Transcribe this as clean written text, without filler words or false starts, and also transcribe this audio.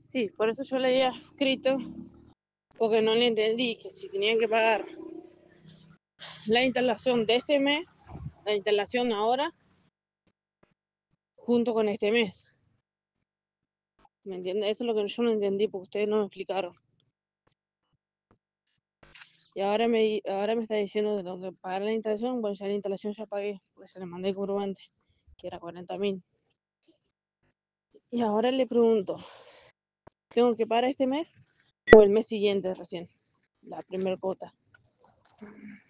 Sí, por eso yo le había escrito, porque no le entendí que si tenían que pagar la instalación de este mes, la instalación ahora, junto con este mes. ¿Me entiendes? Eso es lo que yo no entendí, porque ustedes no me explicaron. Y ahora me está diciendo que tengo que pagar la instalación. Bueno, ya la instalación ya pagué, porque se le mandé el comprobante, que era 40.000. Y ahora le pregunto, ¿tengo que pagar este mes o el mes siguiente recién? La primera cuota.